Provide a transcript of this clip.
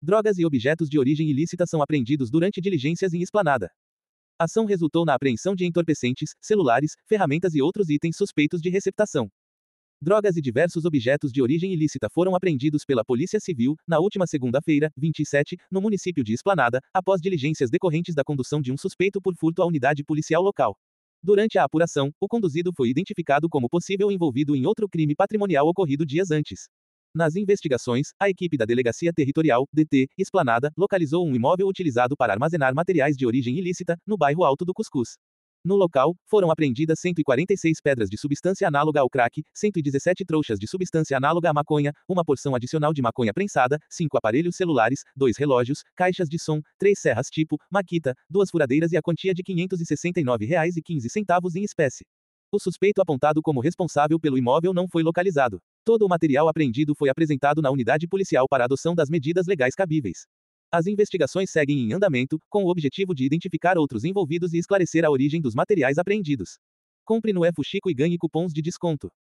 Drogas e objetos de origem ilícita são apreendidos durante diligências em Esplanada. A ação resultou na apreensão de entorpecentes, celulares, ferramentas e outros itens suspeitos de receptação. Drogas e diversos objetos de origem ilícita foram apreendidos pela Polícia Civil, na última segunda-feira, 27, no município de Esplanada, após diligências decorrentes da condução de um suspeito por furto à unidade policial local. Durante a apuração, o conduzido foi identificado como possível envolvido em outro crime patrimonial ocorrido dias antes. Nas investigações, a equipe da Delegacia Territorial, DT, Esplanada, localizou um imóvel utilizado para armazenar materiais de origem ilícita, no bairro Alto do Cuscuz. No local, foram apreendidas 146 pedras de substância análoga ao crack, 117 trouxas de substância análoga à maconha, uma porção adicional de maconha prensada, 5 aparelhos celulares, 2 relógios, caixas de som, 3 serras tipo, Makita, 2 furadeiras e a quantia de R$ 569,15 em espécie. O suspeito apontado como responsável pelo imóvel não foi localizado. Todo o material apreendido foi apresentado na unidade policial para adoção das medidas legais cabíveis. As investigações seguem em andamento, com o objetivo de identificar outros envolvidos e esclarecer a origem dos materiais apreendidos. Compre no Fuxico e ganhe cupons de desconto.